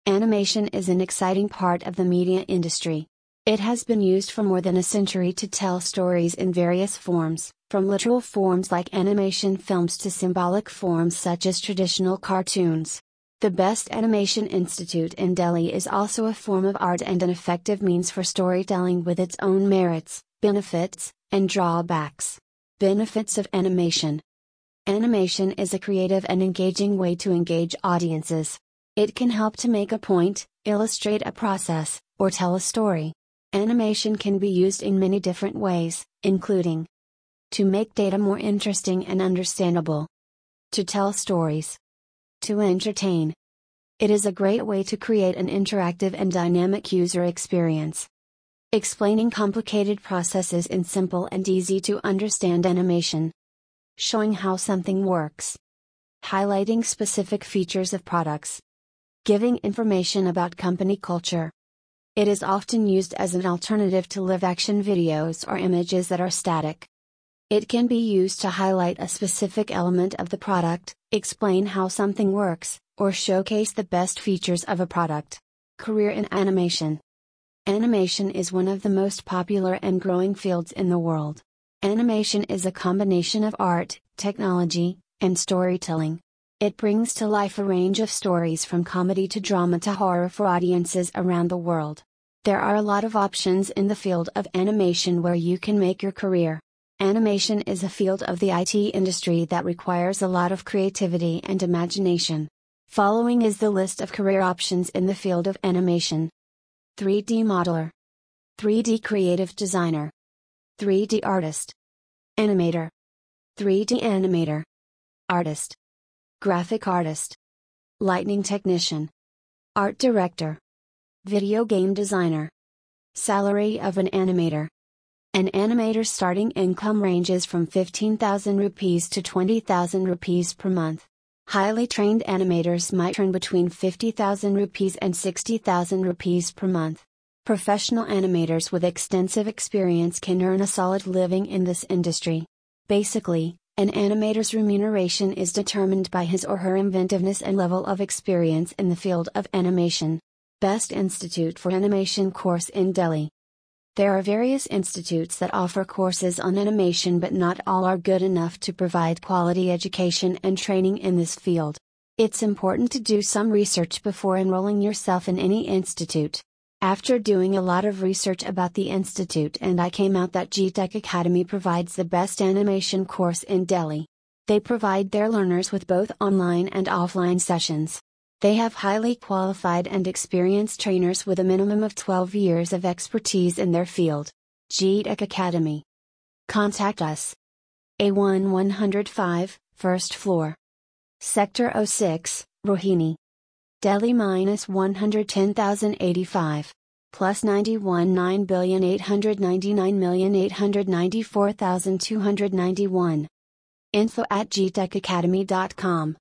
Animation is an exciting part of the media industry. It has been used for more than a century to tell stories in various forms, from literal forms like animation films to symbolic forms such as traditional cartoons. The Best Animation Institute in Delhi is also a form of art and an effective means for storytelling with its own merits, benefits, and drawbacks. Benefits of animation. Animation is a creative and engaging way to engage audiences. It can help to make a point, illustrate a process, or tell a story. Animation can be used in many different ways, including to make data more interesting and understandable, to tell stories, to entertain. It is a great way to create an interactive and dynamic user experience. Explaining complicated processes in simple and easy to understand animation. Showing how something works. Highlighting specific features of products. Giving information about company culture. It is often used as an alternative to live-action videos or images that are static. It can be used to highlight a specific element of the product, explain how something works, or showcase the best features of a product. Career in animation. Animation is one of the most popular and growing fields in the world. Animation is a combination of art, technology, and storytelling. It brings to life a range of stories from comedy to drama to horror for audiences around the world. There are a lot of options in the field of animation where you can make your career. Animation is a field of the IT industry that requires a lot of creativity and imagination. Following is the list of career options in the field of animation. 3D modeler, 3D creative designer, 3D artist, animator, 3D animator, artist, graphic artist, lighting technician, art director, video game designer. Salary of an animator. An animator's starting income ranges from 15,000 rupees to 20,000 rupees per month. Highly trained animators might earn between 50,000 rupees and 60,000 rupees per month. Professional animators with extensive experience can earn a solid living in this industry. Basically, an animator's remuneration is determined by his or her inventiveness and level of experience in the field of animation. Best Institute for Animation course in Delhi. There are various institutes that offer courses on animation, but not all are good enough to provide quality education and training in this field. It's important to do some research before enrolling yourself in any institute. After doing a lot of research about the institute, and I came out that G-Tech Academy provides the best animation course in Delhi. They provide their learners with both online and offline sessions. They have highly qualified and experienced trainers with a minimum of 12 years of expertise in their field. G-Tech Academy. Contact us. A1 105, first floor. Sector 06, Rohini. Delhi -110,085. Plus 91 9,899,894,291. Info@gtechacademy.com